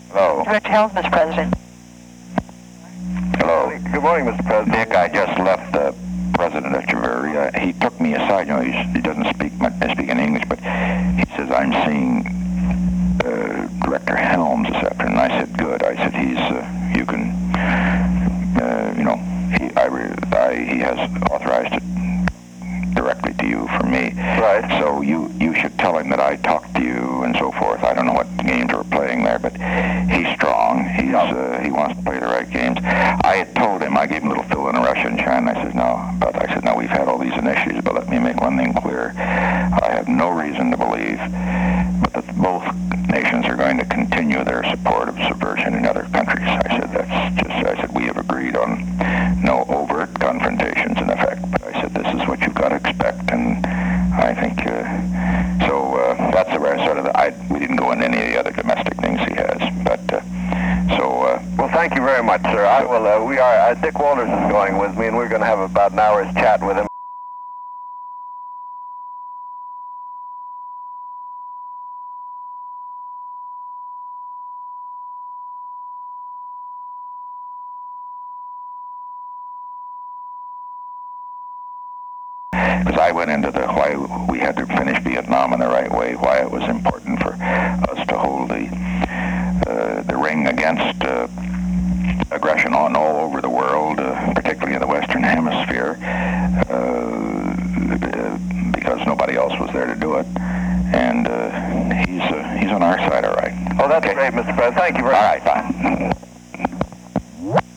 Hello. Director Helms, Mr. President. Hello. Good morning, Mr. President. Dick, I just left the president at Echeverria. He took me aside. You know, he doesn't speak in English, but he says, I'm seeing Director Helms this afternoon. I said, good. I said, you can, he has authorized it directly to you from me. Right. So you should tell him that I talked to you and so forth. I don't know what games we're playing there, but he's strong. He wants to play the right games. I had told him, I gave him a little fill in Russia and China. I said, no, we've had all these initiatives, but let me make one thing clear. I have no reason to believe but that both nations are going to continue their support of subversion in other countries. I said, we have agreed on no overt confrontations in effect, but I said, this is what you've got to expect, and I think, that's the sort of, we didn't go into any of the other domestic things he has, but, Well, thank you very much, sir. I will, Dick Walters is going with me, and we're going to have about an hour's chat with him. because I went into why we had to finish Vietnam in the right way, why it was important for us to hold the ring against aggression on all over the world, particularly in the West.